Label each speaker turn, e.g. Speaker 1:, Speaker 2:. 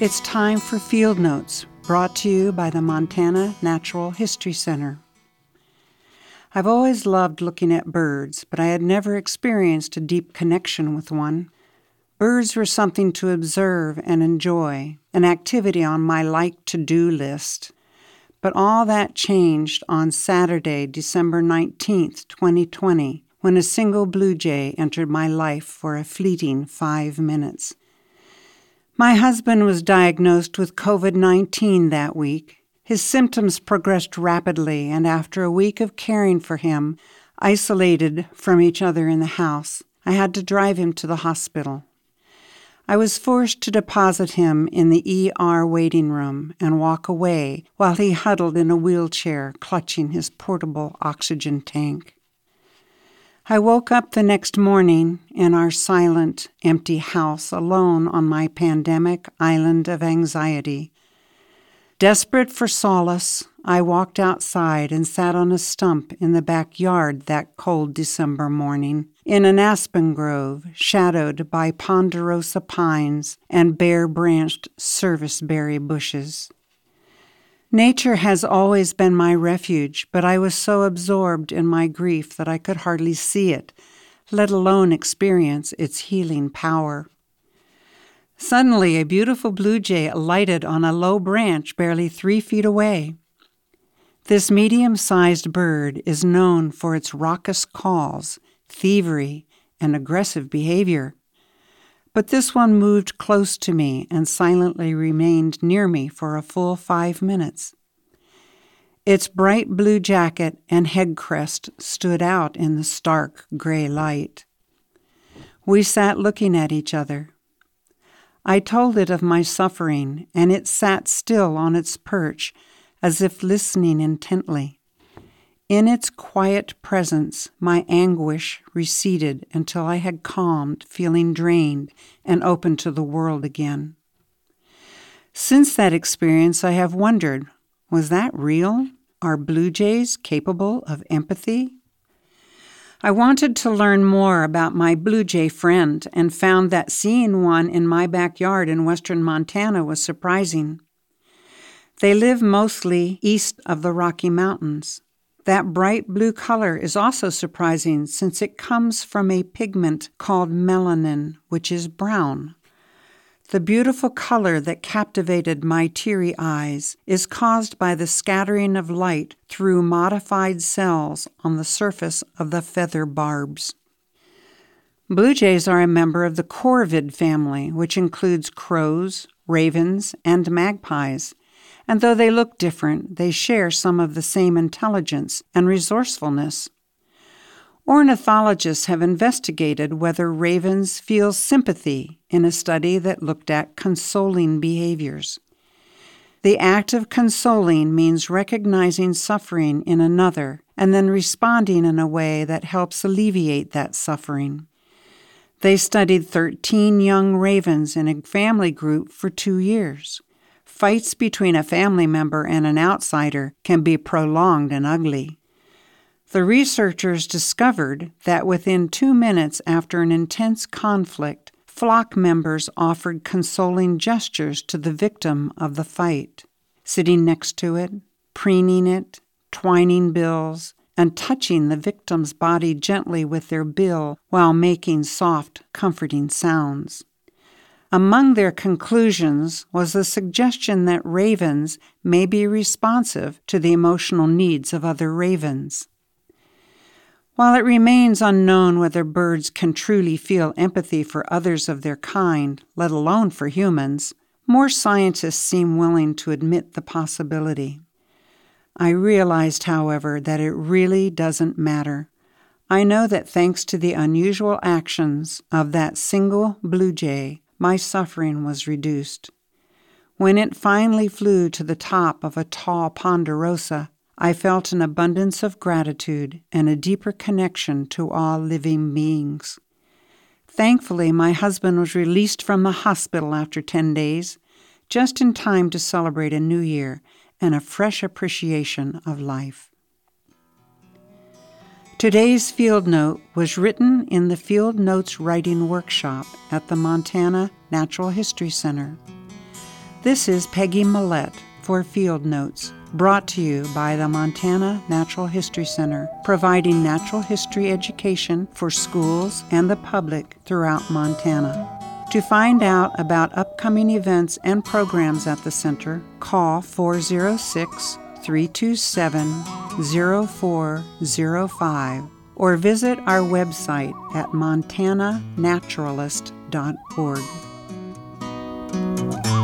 Speaker 1: It's time for Field Notes, brought to you by the Montana Natural History Center. I've always loved looking at birds, but I had never experienced a deep connection with one. Birds were something to observe and enjoy, an activity on my like-to-do list. But all that changed on Saturday, December 19th, 2020, when a single blue jay entered my life for a fleeting 5 minutes. My husband was diagnosed with COVID-19 that week. His symptoms progressed rapidly, and after a week of caring for him, isolated from each other in the house, I had to drive him to the hospital. I was forced to deposit him in the ER waiting room and walk away while he huddled in a wheelchair, clutching his portable oxygen tank. I woke up the next morning in our silent, empty house alone on my pandemic island of anxiety. Desperate for solace, I walked outside and sat on a stump in the backyard that cold December morning, in an aspen grove shadowed by ponderosa pines and bare-branched serviceberry bushes. Nature has always been my refuge, but I was so absorbed in my grief that I could hardly see it, let alone experience its healing power. Suddenly, a beautiful blue jay alighted on a low branch barely 3 feet away. This medium-sized bird is known for its raucous calls, thievery, and aggressive behavior. But this one moved close to me and silently remained near me for a full 5 minutes. Its bright blue jacket and head crest stood out in the stark gray light. We sat looking at each other. I told it of my suffering, and it sat still on its perch, as if listening intently. In its quiet presence, my anguish receded until I had calmed, feeling drained and open to the world again. Since that experience, I have wondered, was that real? Are blue jays capable of empathy? I wanted to learn more about my blue jay friend and found that seeing one in my backyard in western Montana was surprising. They live mostly east of the Rocky Mountains. That bright blue color is also surprising since it comes from a pigment called melanin, which is brown. The beautiful color that captivated my teary eyes is caused by the scattering of light through modified cells on the surface of the feather barbs. Blue jays are a member of the corvid family, which includes crows, ravens, and magpies. And though they look different, they share some of the same intelligence and resourcefulness. Ornithologists have investigated whether ravens feel sympathy in a study that looked at consoling behaviors. The act of consoling means recognizing suffering in another and then responding in a way that helps alleviate that suffering. They studied 13 young ravens in a family group for 2 years. Fights between a family member and an outsider can be prolonged and ugly. The researchers discovered that within 2 minutes after an intense conflict, flock members offered consoling gestures to the victim of the fight, sitting next to it, preening it, twining bills, and touching the victim's body gently with their bill while making soft, comforting sounds. Among their conclusions was the suggestion that ravens may be responsive to the emotional needs of other ravens. While it remains unknown whether birds can truly feel empathy for others of their kind, let alone for humans, more scientists seem willing to admit the possibility. I realized, however, that it really doesn't matter. I know that thanks to the unusual actions of that single blue jay, my suffering was reduced. When it finally flew to the top of a tall ponderosa, I felt an abundance of gratitude and a deeper connection to all living beings. Thankfully, my husband was released from the hospital after 10 days, just in time to celebrate a new year and a fresh appreciation of life. Today's Field Note was written in the Field Notes Writing Workshop at the Montana Natural History Center. This is Peggy Millette for Field Notes, brought to you by the Montana Natural History Center, providing natural history education for schools and the public throughout Montana. To find out about upcoming events and programs at the center, call 406-327-0405 or visit our website at montananaturalist.org.